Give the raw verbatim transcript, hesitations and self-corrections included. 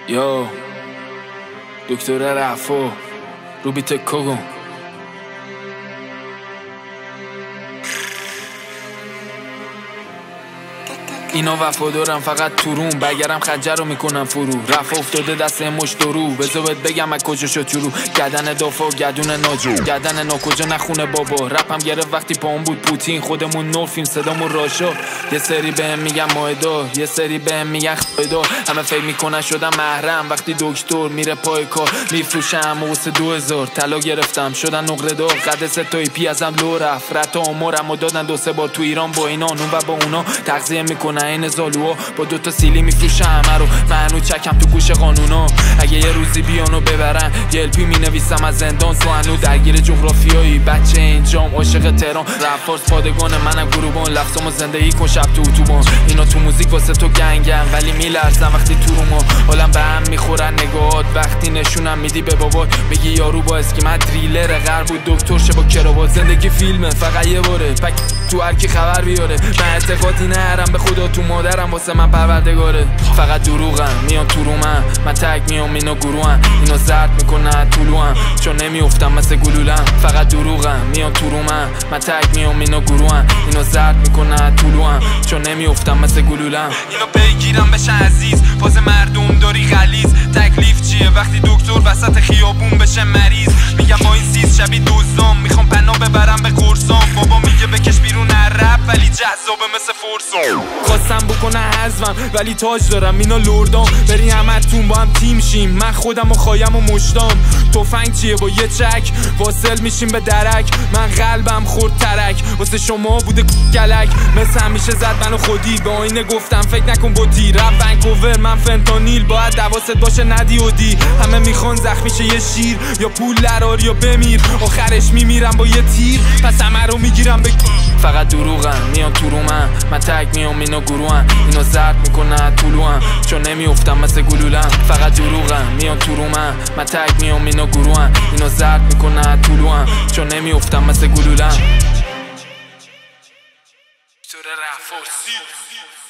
یا دکتر رفو روبیت کوگون اینا وفادارم فقط تو روم، بگرم خنجر رو میکنم فرو. رفع افتاده دست مش درو، بذار بهت بگم از کجا شد شروع. گردن دافا گردون ناجو، گردن ناکجا نخونه بابا. رپم گرفت وقتی پاهم بود پوتین، خودمون نورفیم صدامون راشا. یه سری بهم میگن مایدا، یه سری بهم میگن خایدا. همه فکر میکنن شدم محرم وقتی دکتر میره پای کار. میفروشم واسه دو هزار طلا گرفتم شدن نقره دار. قد ستایی پی ازم لو رفت، رت آمارم و دادن دو سه بار تو ایران. با اینا اون و با اونا تغذیه میکنن این زالوها. با دوتا سیلی میفروشه همه رو، منو چکم تو گوش قانونا. اگه یه روزی بیانو ببرن یه الپی مینویسم از زندان. سوانو درگیر جغرافیایی، بچه اینجام عاشق تهران. رفارس پادگان منم گروبان، لفظامو زندگی کن شب تو اتوبان. اینا تو موزیک واسه تو گنگن ولی میلرزن وقتی تو روما. حالم به هم میخورن نگاهات وقتی نشونم میدی به بابات. میگی یارو با اسکیمت دریلر غر بود دکتر شه با کراوات. زندگی فیلمه فقط یه باره، پک تو هر کی خبر بیاره. من اعتقادی نرم به خدا تو مادرم واسه من پروردگاره. فقط دروغم میان تو رومن، من تگ میام اینا گروهن. اینو زرد میکنن طولوهم چون نمیافتم مثل گلولم. فقط دروغم میان تو رومن، من تگ میام اینا گروهن. اینو زرد میکنن طولوهم چون نمیافتم مثل گلولم. اینو بگیرم بشه عزیز، فاز مردم داری غلیظ. تکلیف چیه وقتی دکتر وسط خیابون بشه مریض؟ میگم با این سیز شبیه دزدام، میخوام پناه ببرم به قرصام. بابا میگه بکش بیرون رپ ولی جذابه مثل فرسام. خواستم بکنه حذفم ولی تاج دارم اینا لردام. بری همتون با هم تیم شیم، من خودم و خوایم و مشتام. تفنگ چیه با یه چک واصل میشیم به درک. من قلبم خورد ترک واسه شما بوده گلک. مثل همیشه زد منو خودی، به آینه گفتم فکر نکن بوتی. رپ ونکوور من فنتانیل، باید دواست باشه ندی و دی. همه میخوان زخمی شه یه شیر، یا پول لرار یا بمیر. آخرش میمیرم با یه تیر، پس همه رو میگیرم به فقط دروغم میان تو رومن، من تگ میام اینا گروهن. اینو زرد میکنن طولوهم چون نمیافتم مثل گلولم. فقط دروغم میان تو رومن، من تگ میام اینا گروهن. اینو زرد میکنن طولوهم چون نمیافتم مثل گلولم. دکتر رفارسی